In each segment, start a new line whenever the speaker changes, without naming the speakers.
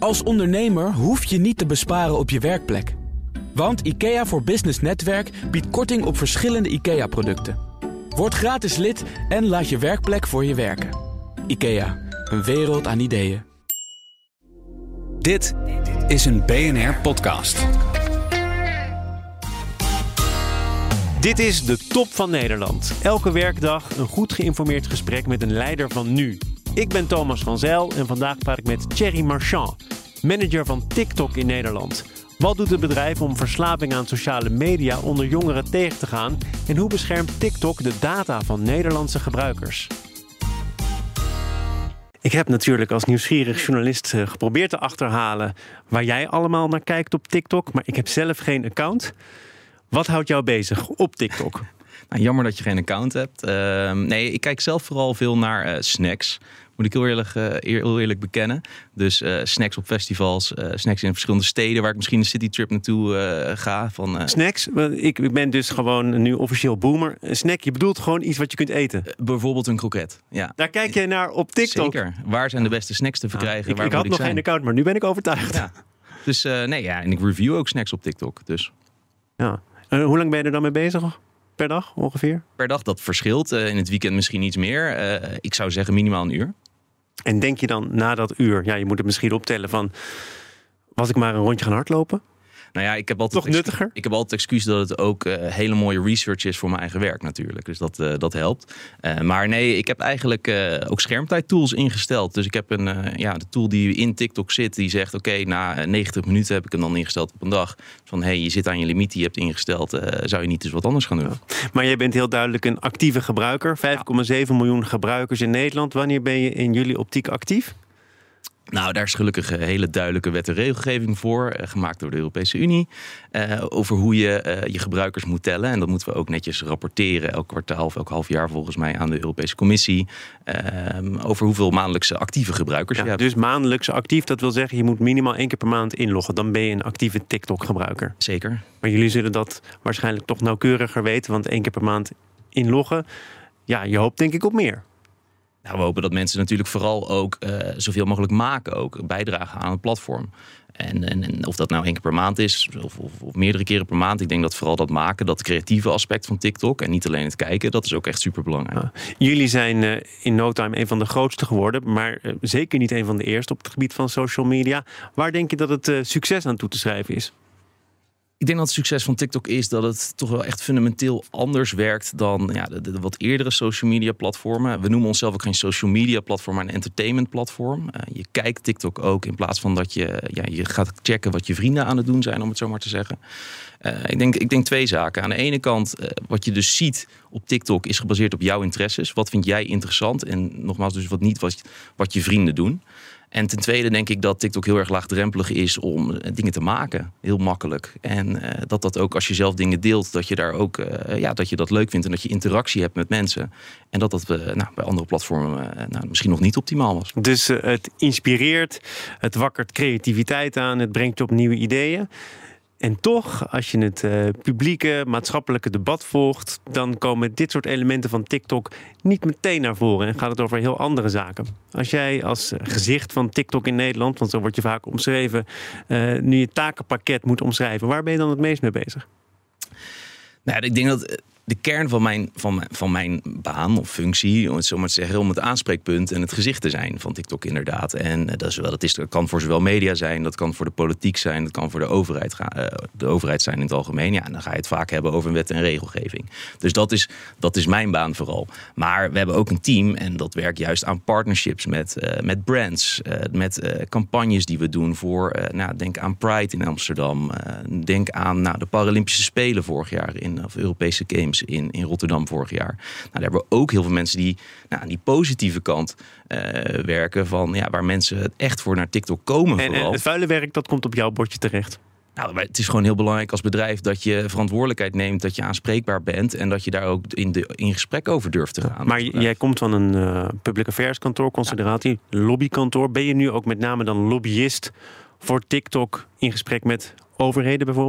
Als ondernemer hoef je niet te besparen op je werkplek. Want IKEA voor Business Netwerk biedt korting op verschillende IKEA-producten. Word gratis lid en laat je werkplek voor je werken. IKEA, een wereld aan ideeën.
Dit is een BNR-podcast.
Dit is de top van Nederland. Elke werkdag een goed geïnformeerd gesprek met een leider van nu. Ik ben Thomas van Zijl en vandaag praat ik met Thierry Marchand, manager van TikTok in Nederland. Wat doet het bedrijf om verslaving aan sociale media onder jongeren tegen te gaan? En hoe beschermt TikTok de data van Nederlandse gebruikers? Ik heb natuurlijk als nieuwsgierig journalist geprobeerd te achterhalen waar jij allemaal naar kijkt op TikTok, maar ik heb zelf geen account. Wat houdt jou bezig op TikTok?
Nou, jammer dat je geen account hebt. Nee, ik kijk zelf vooral veel naar snacks. Moet ik heel eerlijk bekennen. Dus snacks op festivals, snacks in verschillende steden waar ik misschien een citytrip naartoe ga.
Snacks? Ik ben dus gewoon nu officieel boomer. Een snack, je bedoelt gewoon iets wat je kunt eten?
Bijvoorbeeld een kroket. Ja.
Daar kijk je naar op TikTok?
Zeker. Waar zijn de beste snacks te verkrijgen?
Ik had nog geen account, maar nu ben ik overtuigd.
Ja. Dus en ik review ook snacks op TikTok. Dus.
Ja. Hoe lang ben je er dan mee bezig? Per dag ongeveer?
Per dag, dat verschilt. In het weekend misschien iets meer. Ik zou zeggen minimaal een uur.
En denk je dan na dat uur, ja, je moet het misschien optellen van, was ik maar een rondje gaan hardlopen?
Nou ja, ik heb altijd
toch nuttiger?
Ik heb altijd excuus dat het ook hele mooie research is voor mijn eigen werk natuurlijk. Dus dat helpt. Maar nee, ik heb eigenlijk ook schermtijdtools ingesteld. Dus ik heb de tool die in TikTok zit, die zegt oké, na 90 minuten heb ik hem dan ingesteld op een dag. Van je zit aan je limiet, die je hebt ingesteld. Zou je niet eens wat anders gaan doen? Ja.
Maar jij bent heel duidelijk een actieve gebruiker. 5,7 miljoen gebruikers in Nederland. Wanneer ben je in jullie optiek actief?
Nou, daar is gelukkig een hele duidelijke wet en regelgeving voor, gemaakt door de Europese Unie, over hoe je je gebruikers moet tellen. En dat moeten we ook netjes rapporteren, elk kwartaal of elk half jaar volgens mij aan de Europese Commissie, over hoeveel maandelijkse actieve gebruikers je hebt.
Dus maandelijks actief, dat wil zeggen je moet minimaal 1 keer per maand inloggen. Dan ben je een actieve TikTok-gebruiker.
Zeker.
Maar jullie zullen dat waarschijnlijk toch nauwkeuriger weten, want 1 keer per maand inloggen, ja, je hoopt denk ik op meer.
Nou, we hopen dat mensen natuurlijk vooral ook zoveel mogelijk maken, ook bijdragen aan het platform. En of dat nou 1 keer per maand is of meerdere keren per maand. Ik denk dat vooral dat maken, dat creatieve aspect van TikTok en niet alleen het kijken, dat is ook echt superbelangrijk.
Ja. Jullie zijn in no time een van de grootste geworden, maar zeker niet een van de eerste op het gebied van social media. Waar denk je dat het succes aan toe te schrijven is?
Ik denk dat het succes van TikTok is dat het toch wel echt fundamenteel anders werkt dan de wat eerdere social media platformen. We noemen onszelf ook geen social media platform, maar een entertainment platform. Je kijkt TikTok ook in plaats van dat je gaat checken wat je vrienden aan het doen zijn, om het zo maar te zeggen. Ik denk 2 zaken. Aan de ene kant, wat je dus ziet op TikTok is gebaseerd op jouw interesses. Wat vind jij interessant? En nogmaals, dus wat je vrienden doen. En ten tweede denk ik dat TikTok heel erg laagdrempelig is om dingen te maken. Heel makkelijk. En dat ook als je zelf dingen deelt, dat je daar ook dat je dat leuk vindt en dat je interactie hebt met mensen. En dat bij andere platformen misschien nog niet optimaal was.
Dus het inspireert, het wakkert creativiteit aan, het brengt je op nieuwe ideeën. En toch, als je het publieke, maatschappelijke debat volgt, dan komen dit soort elementen van TikTok niet meteen naar voren en gaat het over heel andere zaken. Als jij als gezicht van TikTok in Nederland, want zo word je vaak omschreven, nu je takenpakket moet omschrijven, waar ben je dan het meest mee bezig?
Nou, ik denk dat de kern van mijn baan of functie, om het zo maar te zeggen, om het aanspreekpunt en het gezicht te zijn van TikTok inderdaad. En dat kan voor zowel media zijn, dat kan voor de politiek zijn, dat kan voor de overheid zijn in het algemeen. Ja, en dan ga je het vaak hebben over een wet en regelgeving. Dus dat is mijn baan vooral. Maar we hebben ook een team en dat werkt juist aan partnerships met brands, met campagnes die we doen voor, denk aan Pride in Amsterdam, denk aan de Paralympische Spelen vorig jaar of Europese Games in Rotterdam vorig jaar. Daar hebben we ook heel veel mensen die aan die positieve kant werken van waar mensen echt voor naar TikTok komen.
En het vuile werk, dat komt op jouw bordje terecht.
Nou, het is gewoon heel belangrijk als bedrijf dat je verantwoordelijkheid neemt, dat je aanspreekbaar bent en dat je daar ook in gesprek over durft te gaan.
Maar jij komt van een public affairs kantoor, consideratie, lobbykantoor. Ben je nu ook met name dan lobbyist voor TikTok in gesprek met overheden bijvoorbeeld?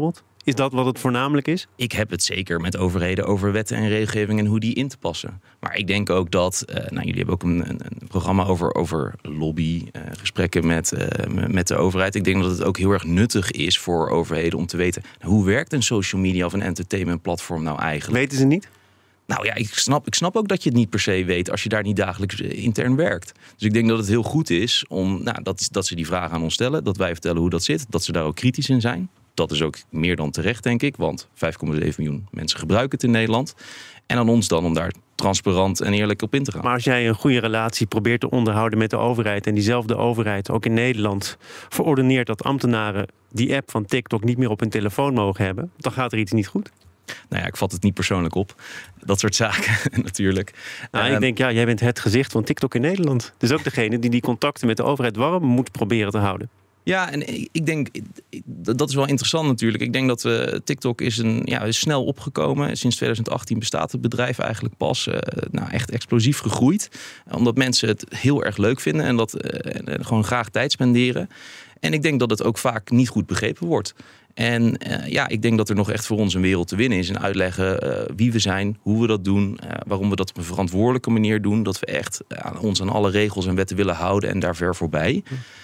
Is dat wat het voornamelijk is?
Ik heb het zeker met overheden over wetten en regelgeving en hoe die in te passen. Maar ik denk ook dat, jullie hebben ook een programma over lobby, gesprekken met de overheid. Ik denk dat het ook heel erg nuttig is voor overheden om te weten, hoe werkt een social media of een entertainment platform nou eigenlijk?
Weten ze niet?
Nou ja, ik snap ook dat je het niet per se weet als je daar niet dagelijks intern werkt. Dus ik denk dat het heel goed is om dat ze die vragen aan ons stellen, dat wij vertellen hoe dat zit, dat ze daar ook kritisch in zijn. Dat is ook meer dan terecht, denk ik, want 5,7 miljoen mensen gebruiken het in Nederland. En aan ons dan om daar transparant en eerlijk op in te gaan.
Maar als jij een goede relatie probeert te onderhouden met de overheid en diezelfde overheid ook in Nederland verordeneert dat ambtenaren die app van TikTok niet meer op hun telefoon mogen hebben, dan gaat er iets niet goed.
Nou ja, ik vat het niet persoonlijk op. Dat soort zaken natuurlijk.
Nou, ik denk, jij bent het gezicht van TikTok in Nederland. Dus ook degene die contacten met de overheid warm moet proberen te houden.
Ja, en ik denk, dat is wel interessant natuurlijk. Ik denk dat TikTok is snel opgekomen. Sinds 2018 bestaat het bedrijf eigenlijk pas echt explosief gegroeid. Omdat mensen het heel erg leuk vinden en dat gewoon graag tijd spenderen. En ik denk dat het ook vaak niet goed begrepen wordt. En ik denk dat er nog echt voor ons een wereld te winnen is. En uitleggen wie we zijn, hoe we dat doen, waarom we dat op een verantwoordelijke manier doen. Dat we echt ons aan alle regels en wetten willen houden en daar ver voorbij.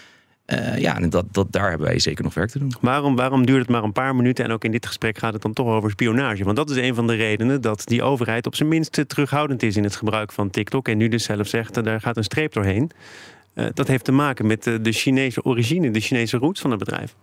En daar hebben wij zeker nog werk te doen.
Waarom duurt het maar een paar minuten? En ook in dit gesprek gaat het dan toch over spionage. Want dat is een van de redenen dat die overheid op zijn minst terughoudend is in het gebruik van TikTok. En nu dus zelf zegt, daar gaat een streep doorheen. Dat heeft te maken met de Chinese origine, de Chinese roots van het bedrijf.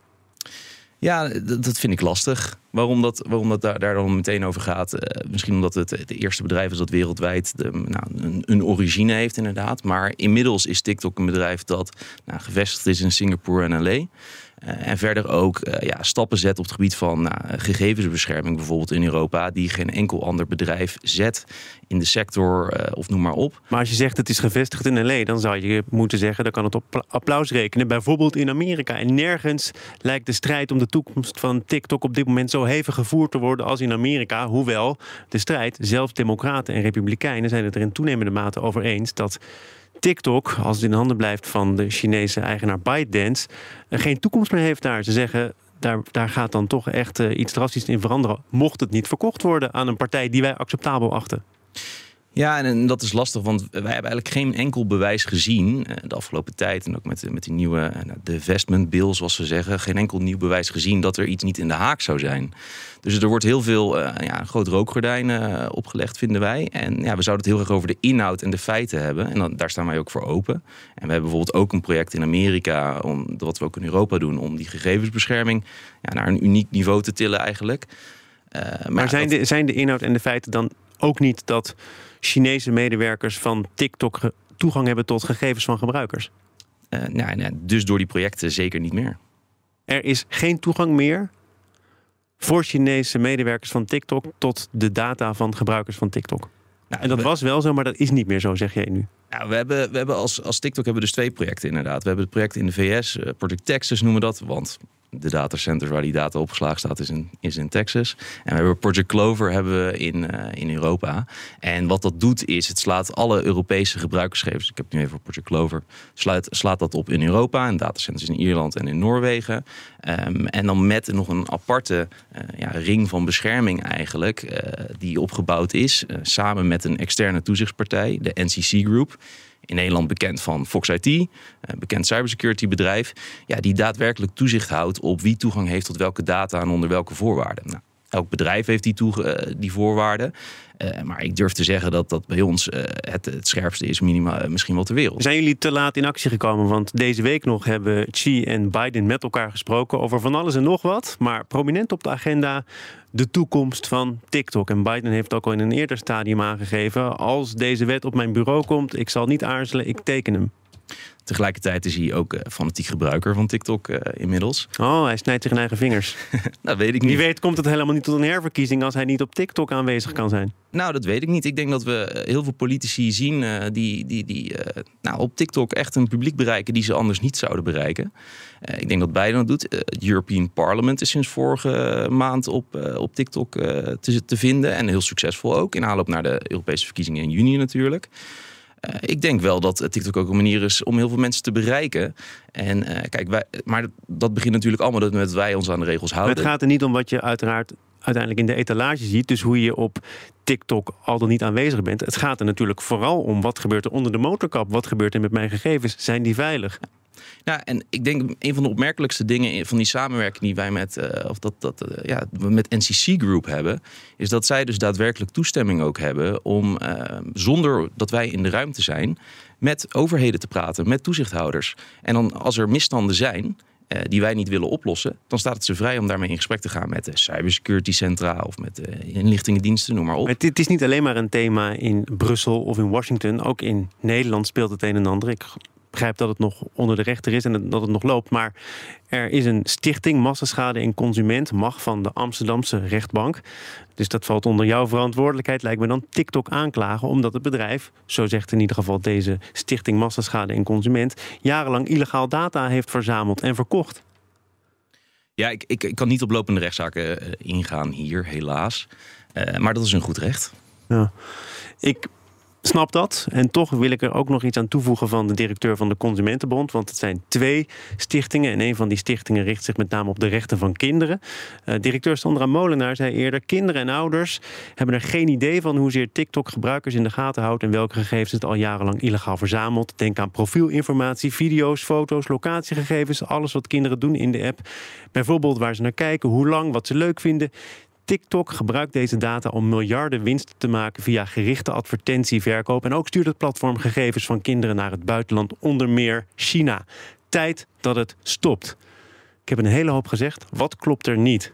Ja, dat vind ik lastig. Waarom dat daar dan meteen over gaat? Misschien omdat het eerste bedrijf is dat wereldwijd een origine heeft inderdaad. Maar inmiddels is TikTok een bedrijf dat gevestigd is in Singapore en LA. En verder ook stappen zet op het gebied van gegevensbescherming bijvoorbeeld in Europa, die geen enkel ander bedrijf zet in de sector of noem maar op.
Maar als je zegt het is gevestigd in LA, dan zou je moeten zeggen, dan kan het op applaus rekenen. Bijvoorbeeld in Amerika. En nergens lijkt de strijd om de toekomst van TikTok op dit moment zo hevig gevoerd te worden als in Amerika. Hoewel de strijd, zelfs democraten en republikeinen zijn het er in toenemende mate over eens dat TikTok, als het in handen blijft van de Chinese eigenaar ByteDance, geen toekomst meer heeft daar. Ze zeggen, daar gaat dan toch echt iets drastisch in veranderen. Mocht het niet verkocht worden aan een partij die wij acceptabel achten.
Ja, en dat is lastig, want wij hebben eigenlijk geen enkel bewijs gezien de afgelopen tijd. En ook met die nieuwe divestment bill, zoals ze zeggen. Geen enkel nieuw bewijs gezien dat er iets niet in de haak zou zijn. Dus er wordt heel veel een groot rookgordijn opgelegd, vinden wij. En we zouden het heel erg over de inhoud en de feiten hebben. En daar staan wij ook voor open. En we hebben bijvoorbeeld ook een project in Amerika, wat we ook in Europa doen, om die gegevensbescherming naar een uniek niveau te tillen eigenlijk.
Maar zijn de inhoud en de feiten dan ook niet dat Chinese medewerkers van TikTok toegang hebben tot gegevens van gebruikers?
Dus door die projecten zeker niet meer.
Er is geen toegang meer voor Chinese medewerkers van TikTok tot de data van gebruikers van TikTok. En dat was wel zo, maar dat is niet meer zo, zeg jij nu.
Ja, we hebben als TikTok hebben we dus 2 projecten inderdaad. We hebben het project in de VS, Project Texas noemen we dat, want de datacenters waar die data opgeslagen staat is in Texas. En we hebben Project Clover hebben we in Europa. En wat dat doet is, het slaat alle Europese gebruikersgegevens, ik heb het nu even voor Project Clover, slaat dat op in Europa. En datacenters in Ierland en in Noorwegen. En dan met nog een aparte ring van bescherming eigenlijk, die opgebouwd is, samen met een externe toezichtspartij, de NCC Group. In Nederland bekend van Fox IT, een bekend cybersecurity bedrijf. Ja, die daadwerkelijk toezicht houdt op wie toegang heeft tot welke data en onder welke voorwaarden. Nou, elk bedrijf heeft die voorwaarden. Maar ik durf te zeggen dat bij ons het scherpste is misschien wel ter wereld.
Zijn jullie te laat in actie gekomen? Want deze week nog hebben Xi en Biden met elkaar gesproken over van alles en nog wat. Maar prominent op de agenda de toekomst van TikTok. En Biden heeft ook al in een eerder stadium aangegeven, als deze wet op mijn bureau komt, ik zal niet aarzelen, ik teken hem.
Tegelijkertijd is hij ook fanatiek gebruiker van TikTok inmiddels.
Oh, hij snijdt zich in eigen vingers.
Dat weet ik niet.
Wie weet komt het helemaal niet tot een herverkiezing als hij niet op TikTok aanwezig kan zijn.
Nou, dat weet ik niet. Ik denk dat we heel veel politici zien die op TikTok echt een publiek bereiken die ze anders niet zouden bereiken. Ik denk dat Biden dat doet. Het European Parliament is sinds vorige maand op TikTok te vinden. En heel succesvol ook. In aanloop naar de Europese verkiezingen in juni natuurlijk. Ik denk wel dat TikTok ook een manier is om heel veel mensen te bereiken. En maar dat begint natuurlijk allemaal met wij ons aan de regels houden.
Maar het gaat er niet om wat je uiteindelijk in de etalage ziet. Dus hoe je op TikTok al dan niet aanwezig bent. Het gaat er natuurlijk vooral om wat gebeurt er onder de motorkap. Wat gebeurt er met mijn gegevens? Zijn die veilig?
Ja, en ik denk een van de opmerkelijkste dingen van die samenwerking die wij met NCC Group hebben, is dat zij dus daadwerkelijk toestemming ook hebben om zonder dat wij in de ruimte zijn, met overheden te praten, met toezichthouders. En dan als er misstanden zijn die wij niet willen oplossen, dan staat het ze vrij om daarmee in gesprek te gaan met de cybersecurity centra of met de inlichtingendiensten, noem maar op.
Het is niet alleen maar een thema in Brussel of in Washington. Ook in Nederland speelt het een en ander. Ik begrijp dat het nog onder de rechter is en dat het nog loopt. Maar er is een stichting Massaschade en Consument, MAG, van de Amsterdamse rechtbank. Dus dat valt onder jouw verantwoordelijkheid, lijkt me dan, TikTok aanklagen, omdat het bedrijf, zo zegt in ieder geval deze stichting Massaschade en Consument, jarenlang illegaal data heeft verzameld en verkocht.
Ja, ik kan niet op lopende rechtszaken ingaan hier, helaas. Maar dat is een goed recht.
Ja. Ik snap dat. En toch wil ik er ook nog iets aan toevoegen van de directeur van de Consumentenbond. Want het zijn 2 stichtingen. En een van die stichtingen richt zich met name op de rechten van kinderen. Directeur Sandra Molenaar zei eerder: kinderen en ouders hebben er geen idee van hoezeer TikTok gebruikers in de gaten houdt en welke gegevens het al jarenlang illegaal verzamelt. Denk aan profielinformatie, video's, foto's, locatiegegevens. Alles wat kinderen doen in de app. Bijvoorbeeld waar ze naar kijken, hoe lang, wat ze leuk vinden. TikTok gebruikt deze data om miljarden winst te maken via gerichte advertentieverkoop. En ook stuurt het platform gegevens van kinderen naar het buitenland, onder meer China. Tijd dat het stopt. Ik heb een hele hoop gezegd. Wat klopt er niet?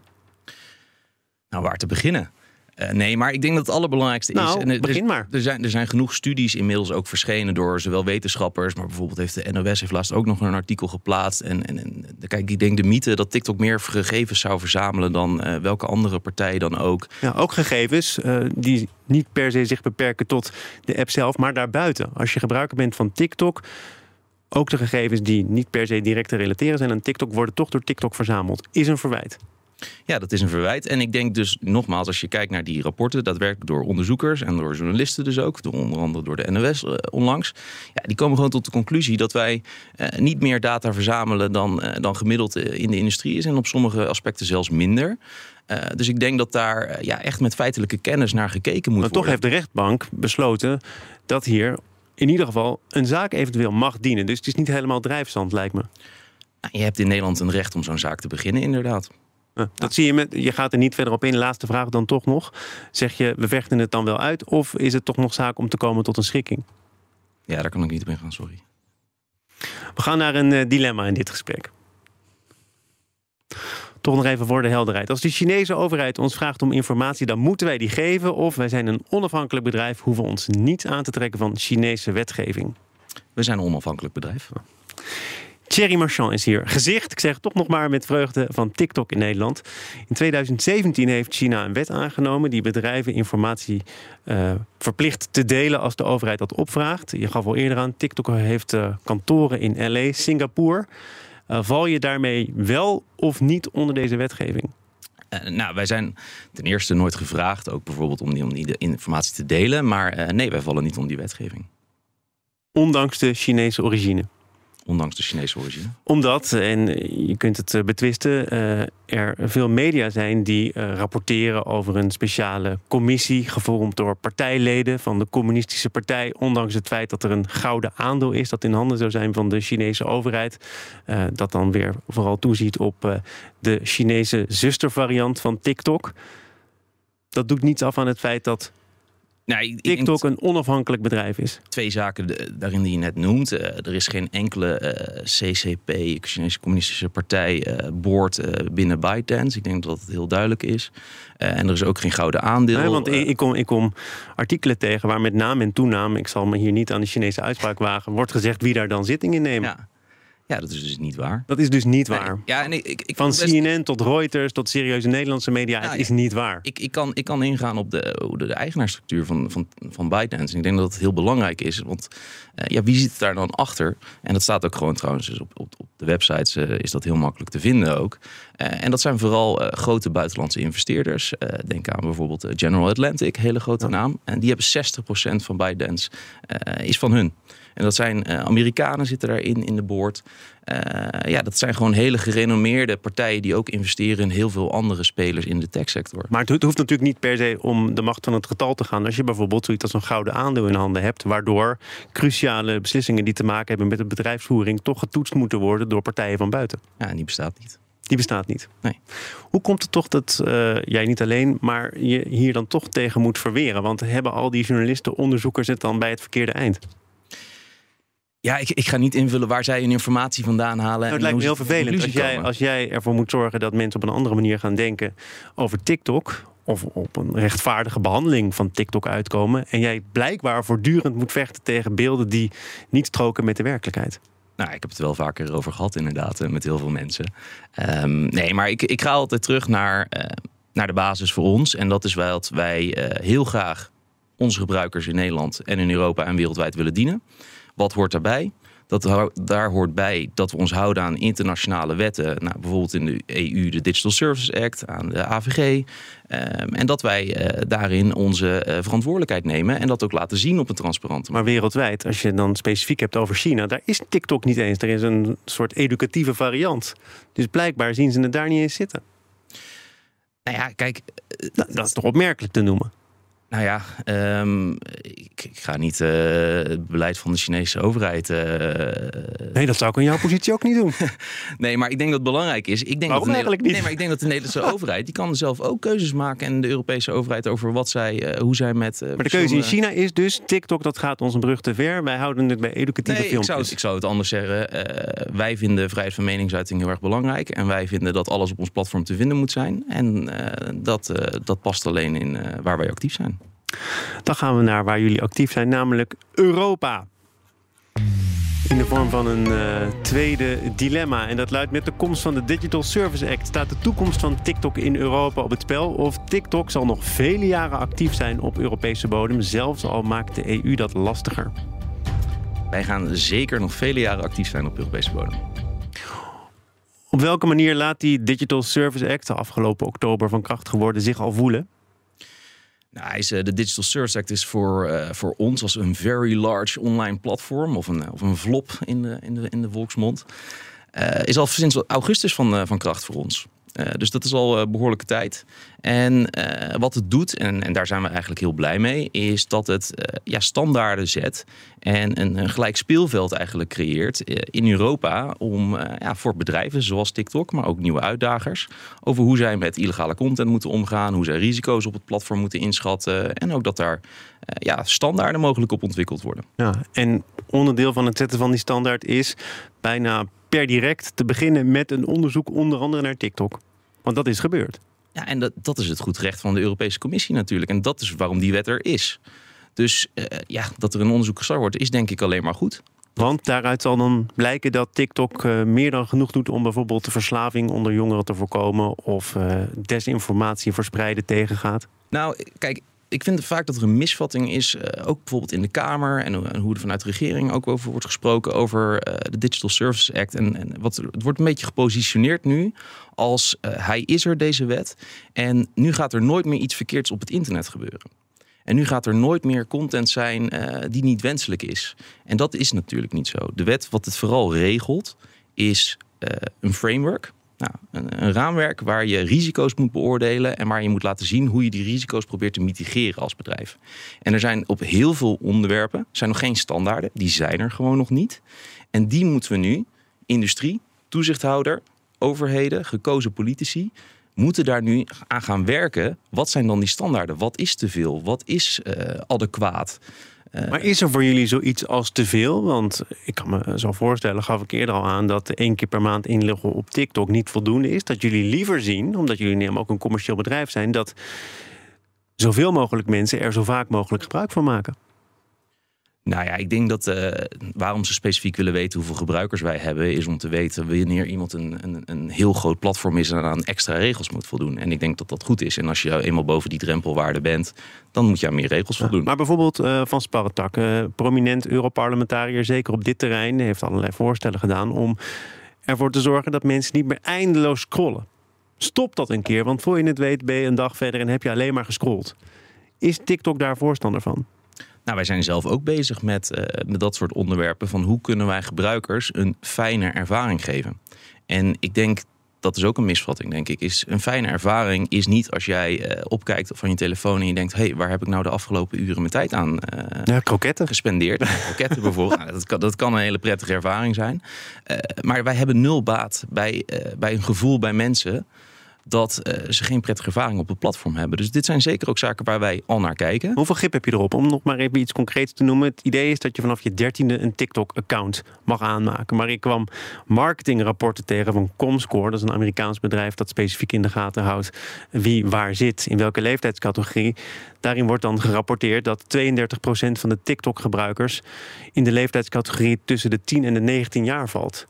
Nou, waar te beginnen? Nee, maar ik denk dat het allerbelangrijkste is.
Begin maar.
Er zijn genoeg studies inmiddels ook verschenen door zowel wetenschappers, maar bijvoorbeeld heeft de NOS laatst ook nog een artikel geplaatst. En kijk, ik denk de mythe dat TikTok meer gegevens zou verzamelen dan welke andere partij dan ook.
Ja, ook gegevens die niet per se zich beperken tot de app zelf, maar daarbuiten. Als je gebruiker bent van TikTok, ook de gegevens die niet per se direct te relateren zijn aan TikTok worden toch door TikTok verzameld. Is een verwijt.
Ja, dat is een verwijt. En ik denk dus nogmaals, als je kijkt naar die rapporten, daadwerkelijk door onderzoekers en door journalisten dus ook, onder andere door de NOS onlangs, ja, die komen gewoon tot de conclusie dat wij niet meer data verzamelen dan gemiddeld in de industrie is en op sommige aspecten zelfs minder. Dus ik denk dat daar echt met feitelijke kennis naar gekeken moet worden.
Maar toch heeft de rechtbank besloten dat hier in ieder geval een zaak eventueel mag dienen. Dus het is niet helemaal drijfzand, lijkt me.
Nou, je hebt in Nederland een recht om zo'n zaak te beginnen, inderdaad.
Dat zie je je gaat er niet verder op in. Laatste vraag dan toch nog. Zeg je, we vechten het dan wel uit? Of is het toch nog zaak om te komen tot een schikking?
Ja, daar kan ik niet op ingaan, sorry.
We gaan naar een dilemma in dit gesprek. Toch nog even voor de helderheid. Als de Chinese overheid ons vraagt om informatie, dan moeten wij die geven. Of wij zijn een onafhankelijk bedrijf, hoeven ons niets aan te trekken van Chinese wetgeving.
We zijn een onafhankelijk bedrijf.
Thierry Marchand is hier. Gezicht, ik zeg het toch nog maar met vreugde, van TikTok in Nederland. In 2017 heeft China een wet aangenomen die bedrijven informatie verplicht te delen als de overheid dat opvraagt. Je gaf al eerder aan, TikTok heeft kantoren in LA, Singapore. Val je daarmee wel of niet onder deze wetgeving?
Nou, wij zijn ten eerste nooit gevraagd, ook bijvoorbeeld om die informatie te delen. Maar nee, wij vallen niet onder die wetgeving.
Ondanks de Chinese origine?
Ondanks de Chinese origine.
Omdat, en je kunt het betwisten, er veel media zijn die rapporteren over een speciale commissie gevormd door partijleden van de Communistische Partij. Ondanks het feit dat er een gouden aandeel is dat in handen zou zijn van de Chinese overheid. Dat dan weer vooral toeziet op de Chinese zustervariant van TikTok. Dat doet niets af aan het feit dat TikTok een onafhankelijk bedrijf is.
2 zaken daarin die je net noemt. Er is geen enkele CCP, Chinese Communistische Partij, board binnen ByteDance. Ik denk dat het heel duidelijk is. En er is ook geen gouden aandeel.
Nee, want ik kom artikelen tegen waar met naam en toenaam, ik zal me hier niet aan de Chinese uitspraak wagen, wordt gezegd wie daar dan zitting in nemen.
Ja, dat is dus niet waar.
Dat is dus niet waar.
Nee. Ja, en ik
van CNN tot Reuters tot serieuze Nederlandse media, het is niet waar.
Ik kan ingaan op de eigenaarstructuur van ByteDance. En ik denk dat het heel belangrijk is. Want wie zit daar dan achter? En dat staat ook gewoon trouwens dus op de websites is dat heel makkelijk te vinden ook. En dat zijn vooral grote buitenlandse investeerders. Denk aan bijvoorbeeld General Atlantic, hele grote naam. En die hebben 60% van ByteDance is van hun. En dat zijn Amerikanen zitten daarin in de board. Dat zijn gewoon hele gerenommeerde partijen die ook investeren in heel veel andere spelers in de techsector.
Maar het hoeft natuurlijk niet per se om de macht van het getal te gaan. Als je bijvoorbeeld zoiets als een gouden aandeel in handen hebt, waardoor cruciale beslissingen die te maken hebben met de bedrijfsvoering toch getoetst moeten worden door partijen van buiten.
Ja, en die bestaat niet.
Die bestaat niet.
Nee.
Hoe komt het toch dat jij niet alleen, maar je hier dan toch tegen moet verweren? Want hebben al die journalisten, onderzoekers het dan bij het verkeerde eind?
Ja, ik ga niet invullen waar zij hun informatie vandaan halen.
Nou, het lijkt me heel vervelend als jij ervoor moet zorgen dat mensen op een andere manier gaan denken over TikTok, of op een rechtvaardige behandeling van TikTok uitkomen, en jij blijkbaar voortdurend moet vechten tegen beelden die niet stroken met de werkelijkheid.
Nou, ik heb het wel vaker over gehad inderdaad, met heel veel mensen. Nee, maar ik ga altijd terug naar de basis voor ons. En dat is wat wij heel graag onze gebruikers in Nederland en in Europa en wereldwijd willen dienen. Wat hoort daarbij? Daar hoort bij dat we ons houden aan internationale wetten. Nou, bijvoorbeeld in de EU de Digital Services Act, aan de AVG. En dat wij daarin onze verantwoordelijkheid nemen en dat ook laten zien op een transparante manier.
Maar wereldwijd, als je het dan specifiek hebt over China, daar is TikTok niet eens. Er is een soort educatieve variant. Dus blijkbaar zien ze het daar niet eens zitten.
Nou ja, kijk.
Dat is toch opmerkelijk te noemen?
Nou ja, ik ga niet het beleid van de Chinese overheid...
Nee, dat zou ik in jouw positie ook niet doen.
Nee, maar ik denk dat het belangrijk is.
Waarom eigenlijk niet?
Nee, maar ik denk dat de Nederlandse overheid, die kan zelf ook keuzes maken. En de Europese overheid over hoe zij met...
Maar de keuze in China is dus, TikTok, dat gaat ons een brug te ver. Wij houden het bij educatieve filmpjes.
Ik zou het anders zeggen. Wij vinden vrijheid van meningsuiting heel erg belangrijk. En wij vinden dat alles op ons platform te vinden moet zijn. En dat past alleen in waar wij actief zijn.
Dan gaan we naar waar jullie actief zijn, namelijk Europa. In de vorm van een tweede dilemma. En dat luidt: met de komst van de Digital Services Act staat de toekomst van TikTok in Europa op het spel. Of TikTok zal nog vele jaren actief zijn op Europese bodem, zelfs al maakt de EU dat lastiger.
Wij gaan zeker nog vele jaren actief zijn op Europese bodem.
Op welke manier laat die Digital Services Act, de afgelopen oktober van kracht geworden, zich al voelen?
Nou, de Digital Services Act is voor ons als een very large online platform, of een VLOP in de volksmond, is al sinds augustus van kracht voor ons. Dus dat is al behoorlijke tijd. En wat het doet, en daar zijn we eigenlijk heel blij mee, is dat het standaarden zet en een gelijk speelveld eigenlijk creëert in Europa om voor bedrijven zoals TikTok, maar ook nieuwe uitdagers, over hoe zij met illegale content moeten omgaan, hoe zij risico's op het platform moeten inschatten en ook dat daar standaarden mogelijk op ontwikkeld worden. Ja,
en onderdeel van het zetten van die standaard is bijna per direct te beginnen met een onderzoek onder andere naar TikTok. Want dat is gebeurd.
Ja, en dat is het goed recht van de Europese Commissie natuurlijk. En dat is waarom die wet er is. Dus dat er een onderzoek gestart wordt, is denk ik alleen maar goed.
Want daaruit zal dan blijken dat TikTok meer dan genoeg doet om bijvoorbeeld de verslaving onder jongeren te voorkomen of desinformatie verspreiden tegengaat.
Nou, kijk, ik vind vaak dat er een misvatting is, ook bijvoorbeeld in de Kamer en hoe er vanuit de regering ook over wordt gesproken over de Digital Services Act. En het wordt een beetje gepositioneerd nu als hij is er, deze wet. En nu gaat er nooit meer iets verkeerds op het internet gebeuren. En nu gaat er nooit meer content zijn die niet wenselijk is. En dat is natuurlijk niet zo. De wet, wat het vooral regelt, is een framework. Nou, een raamwerk waar je risico's moet beoordelen en waar je moet laten zien hoe je die risico's probeert te mitigeren als bedrijf. En er zijn op heel veel onderwerpen zijn nog geen standaarden. Die zijn er gewoon nog niet. En die moeten we nu, industrie, toezichthouder, overheden, gekozen politici, moeten daar nu aan gaan werken. Wat zijn dan die standaarden? Wat is te veel? Wat is adequaat?
Maar is er voor jullie zoiets als te veel? Want ik kan me zo voorstellen, gaf ik eerder al aan, dat 1 keer per maand inloggen op TikTok niet voldoende is. Dat jullie liever zien, omdat jullie namelijk ook een commercieel bedrijf zijn, dat zoveel mogelijk mensen er zo vaak mogelijk gebruik van maken.
Nou ja, ik denk dat waarom ze specifiek willen weten hoeveel gebruikers wij hebben, is om te weten wanneer iemand een heel groot platform is en aan extra regels moet voldoen. En ik denk dat dat goed is. En als je eenmaal boven die drempelwaarde bent, dan moet je aan meer regels voldoen.
Maar bijvoorbeeld Van Sparretak, prominent Europarlementariër, zeker op dit terrein, heeft allerlei voorstellen gedaan om ervoor te zorgen dat mensen niet meer eindeloos scrollen. Stop dat een keer, want voor je het weet ben je een dag verder en heb je alleen maar gescrolld. Is TikTok daar voorstander van?
Nou, wij zijn zelf ook bezig met dat soort onderwerpen van hoe kunnen wij gebruikers een fijne ervaring geven. En ik denk, dat is ook een misvatting, denk ik, is een fijne ervaring is niet als jij opkijkt van je telefoon en je denkt, hey, waar heb ik nou de afgelopen uren mijn tijd aan
kroketten
gespendeerd? Kroketten bijvoorbeeld. Nou, dat kan een hele prettige ervaring zijn. Maar wij hebben nul baat bij een gevoel bij mensen dat ze geen prettige ervaring op het platform hebben. Dus dit zijn zeker ook zaken waar wij al naar kijken.
Hoeveel grip heb je erop? Om nog maar even iets concreets te noemen. Het idee is dat je vanaf je 13e een TikTok-account mag aanmaken. Maar ik kwam marketingrapporten tegen van Comscore. Dat is een Amerikaans bedrijf dat specifiek in de gaten houdt wie waar zit, in welke leeftijdscategorie. Daarin wordt dan gerapporteerd dat 32% van de TikTok-gebruikers in de leeftijdscategorie tussen de 10 en de 19 jaar valt.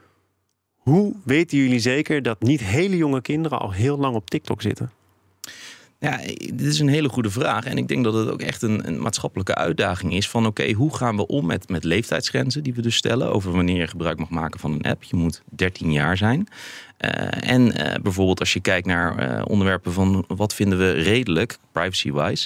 Hoe weten jullie zeker dat niet hele jonge kinderen al heel lang op TikTok zitten?
Ja, dit is een hele goede vraag. En ik denk dat het ook echt een maatschappelijke uitdaging is van oké, hoe gaan we om met leeftijdsgrenzen die we dus stellen over wanneer je gebruik mag maken van een app. Je moet 13 jaar zijn. En bijvoorbeeld als je kijkt naar onderwerpen van wat vinden we redelijk, privacy-wise,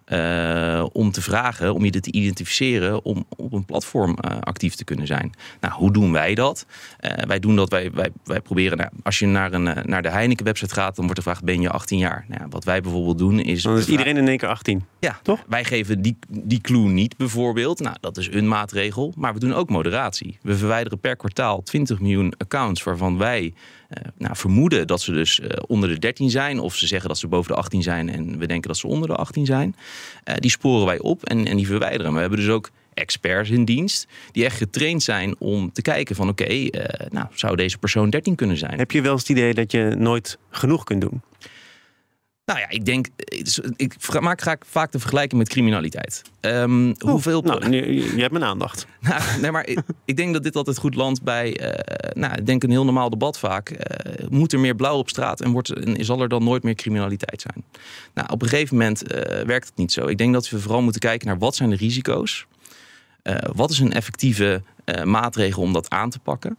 om te vragen, om je dit te identificeren, om op een platform actief te kunnen zijn. Nou, hoe doen wij dat? Wij doen dat, wij proberen, als je naar de Heineken-website gaat, dan wordt de vraag, ben je 18 jaar? Nou, wat wij bijvoorbeeld doen is...
Dan is iedereen in één keer 18.
Ja,
toch?
Wij geven die clue niet bijvoorbeeld. Nou, dat is een maatregel. Maar we doen ook moderatie. We verwijderen per kwartaal 20 miljoen accounts waarvan wij vermoeden dat ze dus onder de 13 zijn. Of ze zeggen dat ze boven de 18 zijn en we denken dat ze onder de 18 zijn. Die sporen wij op en die verwijderen. We hebben dus ook experts in dienst die echt getraind zijn om te kijken van oké, zou deze persoon 13 kunnen zijn?
Heb je wel eens het idee dat je nooit genoeg kunt doen?
Nou ja, ik maak vaak de vergelijking met criminaliteit. Hoeveel...
je hebt mijn aandacht.
Nee, maar ik denk dat dit altijd goed landt bij... ik denk een heel normaal debat vaak. Moet er meer blauw op straat en zal er dan nooit meer criminaliteit zijn? Nou, op een gegeven moment werkt het niet zo. Ik denk dat we vooral moeten kijken naar wat zijn de risico's? Wat is een effectieve maatregel om dat aan te pakken?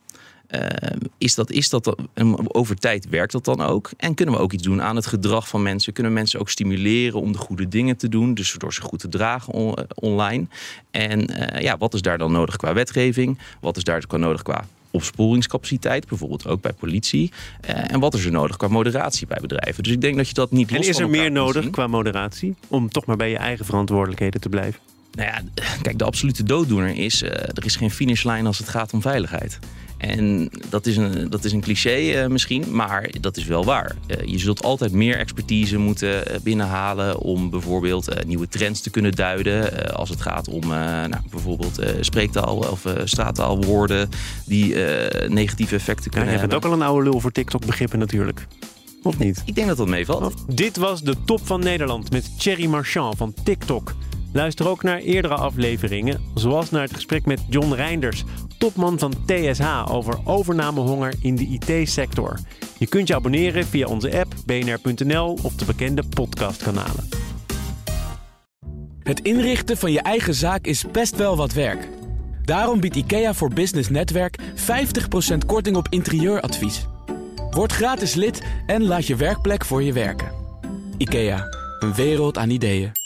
Is dat over tijd werkt dat dan ook? En kunnen we ook iets doen aan het gedrag van mensen? Kunnen we mensen ook stimuleren om de goede dingen te doen? Dus door ze goed te dragen online. En wat is daar dan nodig qua wetgeving? Wat is daar nodig qua opsporingscapaciteit? Bijvoorbeeld ook bij politie. En wat is er nodig qua moderatie bij bedrijven? Dus ik denk dat je dat niet los
van elkaar. En is er meer nodig
zien
qua moderatie? Om toch maar bij je eigen verantwoordelijkheden te blijven?
Nou ja, kijk, de absolute dooddoener is... er is geen finishlijn als het gaat om veiligheid. En dat is een cliché misschien, maar dat is wel waar. Je zult altijd meer expertise moeten binnenhalen om bijvoorbeeld nieuwe trends te kunnen duiden. Als het gaat om bijvoorbeeld spreektaal of straattaalwoorden die negatieve effecten kunnen hebben.
Je bent ook al een oude lul voor TikTok-begrippen natuurlijk. Of niet?
Ik denk dat dat meevalt.
Dit was de Top van Nederland met Thierry Marchand van TikTok. Luister ook naar eerdere afleveringen, zoals naar het gesprek met John Reinders, topman van TSH, over overnamehonger in de IT-sector. Je kunt je abonneren via onze app, bnr.nl of de bekende podcastkanalen.
Het inrichten van je eigen zaak is best wel wat werk. Daarom biedt IKEA voor Business Netwerk 50% korting op interieuradvies. Word gratis lid en laat je werkplek voor je werken. IKEA, een wereld aan ideeën.